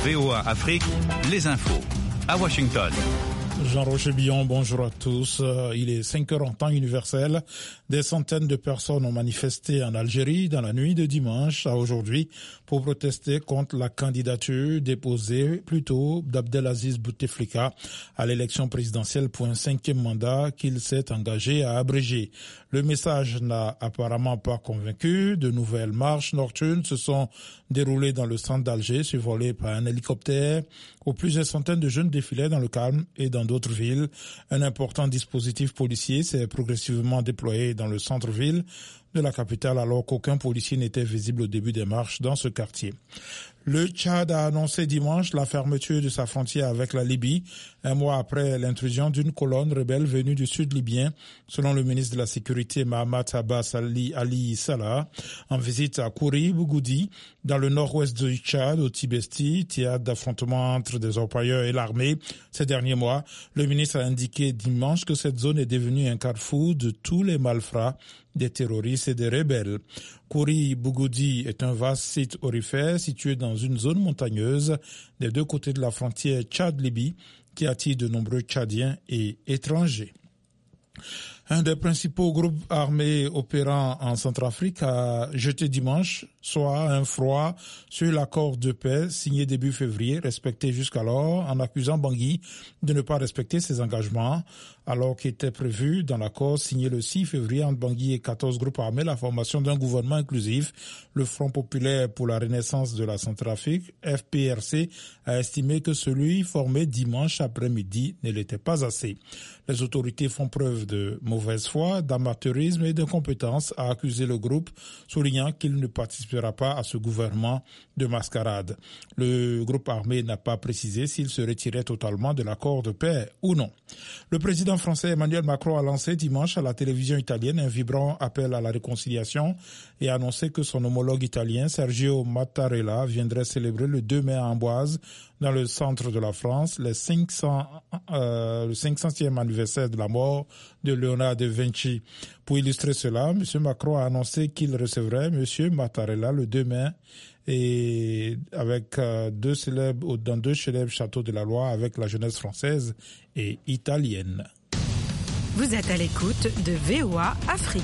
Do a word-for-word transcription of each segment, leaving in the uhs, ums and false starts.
V O A Afrique, les infos. À Washington. Jean-Roger Billon, bonjour à tous. Il est cinq heures en temps universel. Des centaines de personnes ont manifesté en Algérie dans la nuit de dimanche à aujourd'hui pour protester contre la candidature déposée plus tôt d'Abdelaziz Bouteflika à l'élection présidentielle pour un cinquième mandat qu'il s'est engagé à abréger. Le message n'a apparemment pas convaincu. De nouvelles marches nocturnes se sont déroulées dans le centre d'Alger, survolées par un hélicoptère, où plusieurs centaines de jeunes défilaient dans le calme et dans d'autres villes. Un important dispositif policier s'est progressivement déployé dans le centre-ville de la capitale alors qu'aucun policier n'était visible au début des marches dans ce quartier. Le Tchad a annoncé dimanche la fermeture de sa frontière avec la Libye, un mois après l'intrusion d'une colonne rebelle venue du sud libyen, selon le ministre de la Sécurité Mahamat Abbas Ali, Ali Salah, en visite à Kouri Bougoudi, dans le nord-ouest du Tchad, au Tibesti, théâtre d'affrontements entre des orpailleurs et l'armée. Ces derniers mois, le ministre a indiqué dimanche que cette zone est devenue un carrefour de tous les malfrats, des terroristes et des rebelles. Kouri Bougoudi est un vaste site aurifère situé dans une zone montagneuse des deux côtés de la frontière Tchad-Libye qui attire de nombreux Tchadiens et étrangers. Un des principaux groupes armés opérant en Centrafrique a jeté dimanche soir un froid sur l'accord de paix signé début février, respecté jusqu'alors, en accusant Bangui de ne pas respecter ses engagements, alors qu'était prévu dans l'accord signé le six février entre Bangui et quatorze groupes armés la formation d'un gouvernement inclusif. Le Front populaire pour la renaissance de la Centrafrique, F P R C, a estimé que celui formé dimanche après-midi ne l'était pas assez. Les autorités font preuve de mauvaise foi, d'amateurisme et d'incompétence, a accusé le groupe, soulignant qu'il ne participera pas à ce gouvernement de mascarade. Le groupe armé n'a pas précisé s'il se retirait totalement de l'accord de paix ou non. Le président français Emmanuel Macron a lancé dimanche à la télévision italienne un vibrant appel à la réconciliation et a annoncé que son homologue italien Sergio Mattarella viendrait célébrer le deux mai à Amboise, dans le centre de la France, les cinq cents, euh, le cinq centième anniversaire de la mort de Léonard de Vinci. Pour illustrer cela, M. Macron a annoncé qu'il recevrait M. Mattarella le deux mai et avec euh, deux célèbres, dans deux célèbres châteaux de la Loire avec la jeunesse française et italienne. Vous êtes à l'écoute de V O A Afrique.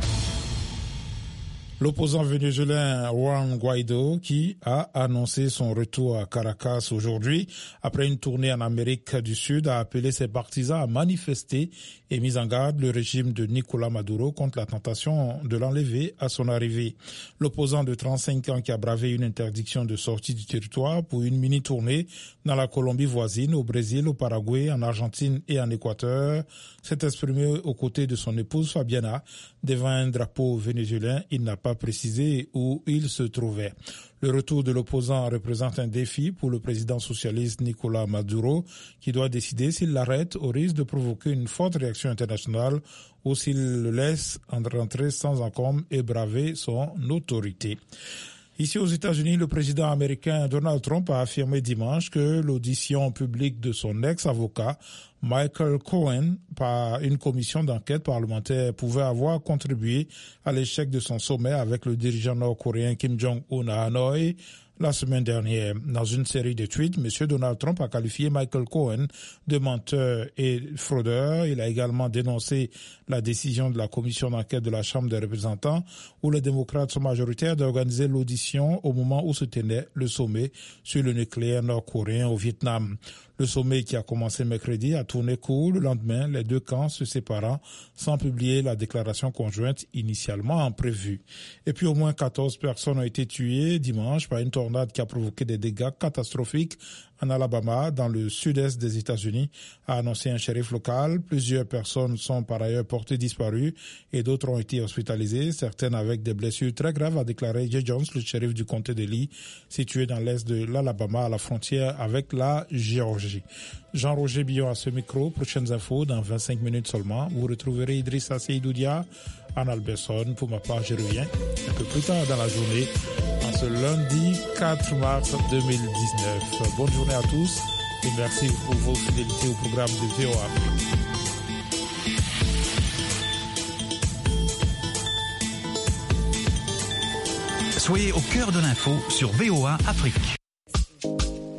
L'opposant vénézuélien Juan Guaido, qui a annoncé son retour à Caracas aujourd'hui, après une tournée en Amérique du Sud, a appelé ses partisans à manifester et mis en garde le régime de Nicolás Maduro contre la tentation de l'enlever à son arrivée. L'opposant de trente-cinq ans qui a bravé une interdiction de sortie du territoire pour une mini-tournée dans la Colombie voisine, au Brésil, au Paraguay, en Argentine et en Équateur, s'est exprimé aux côtés de son épouse Fabiana devant un drapeau vénézuélien. Il n'a pas précisé où il se trouvait. Le retour de l'opposant représente un défi pour le président socialiste Nicolás Maduro, qui doit décider s'il l'arrête au risque de provoquer une forte réaction internationale ou s'il le laisse rentrer sans encombre et braver son autorité. Ici aux États-Unis, le président américain Donald Trump a affirmé dimanche que l'audition publique de son ex-avocat Michael Cohen par une commission d'enquête parlementaire pouvait avoir contribué à l'échec de son sommet avec le dirigeant nord-coréen Kim Jong-un à Hanoï la semaine dernière. Dans une série de tweets, M. Donald Trump a qualifié Michael Cohen de menteur et fraudeur. Il a également dénoncé la décision de la commission d'enquête de la Chambre des représentants où les démocrates sont majoritaires d'organiser l'audition au moment où se tenait le sommet sur le nucléaire nord-coréen au Vietnam. Le sommet qui a commencé mercredi a tourné court. Le lendemain, les deux camps se séparant sans publier la déclaration conjointe initialement prévue. Et puis au moins quatorze personnes ont été tuées dimanche par une tornade qui a provoqué des dégâts catastrophiques en Alabama, dans le sud-est des États-Unis, a annoncé un shérif local. Plusieurs personnes sont par ailleurs portées disparues et d'autres ont été hospitalisées, certaines avec des blessures très graves, a déclaré Jay Jones, le shérif du comté de Lee, situé dans l'est de l'Alabama, à la frontière avec la Géorgie. Jean-Roger Billon à ce micro. Prochaines infos dans vingt-cinq minutes seulement. Vous retrouverez Idrissa Seydoudia, Anne Alberson. Pour ma part, je reviens un peu plus tard dans la journée, en ce lundi quatre mars deux mille dix-neuf. Bonne journée à tous et merci pour vos fidélités au programme de V O A Afrique. Soyez au cœur de l'info sur V O A Afrique.